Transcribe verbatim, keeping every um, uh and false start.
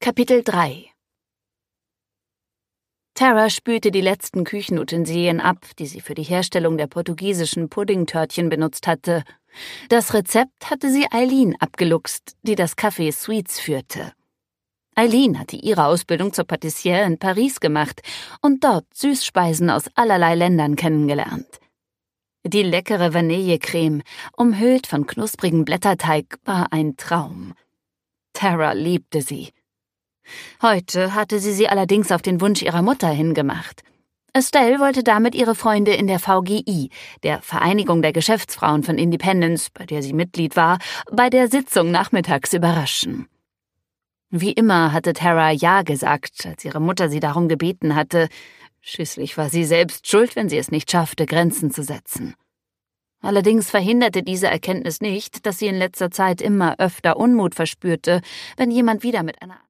Kapitel drei. Tara spülte die letzten Küchenutensilien ab, die sie für die Herstellung der portugiesischen Puddingtörtchen benutzt hatte. Das Rezept hatte sie Eileen abgeluchst, die das Café Sweets führte. Eileen hatte ihre Ausbildung zur Patissiere in Paris gemacht und dort Süßspeisen aus allerlei Ländern kennengelernt. Die leckere Vanillecreme, umhüllt von knusprigem Blätterteig, war ein Traum. Tara liebte sie. Heute hatte sie sie allerdings auf den Wunsch ihrer Mutter hingemacht. Estelle wollte damit ihre Freunde in der V G I, der Vereinigung der Geschäftsfrauen von Independence, bei der sie Mitglied war, bei der Sitzung nachmittags überraschen. Wie immer hatte Tara Ja gesagt, als ihre Mutter sie darum gebeten hatte. Schließlich war sie selbst schuld, wenn sie es nicht schaffte, Grenzen zu setzen. Allerdings verhinderte diese Erkenntnis nicht, dass sie in letzter Zeit immer öfter Unmut verspürte, wenn jemand wieder mit einer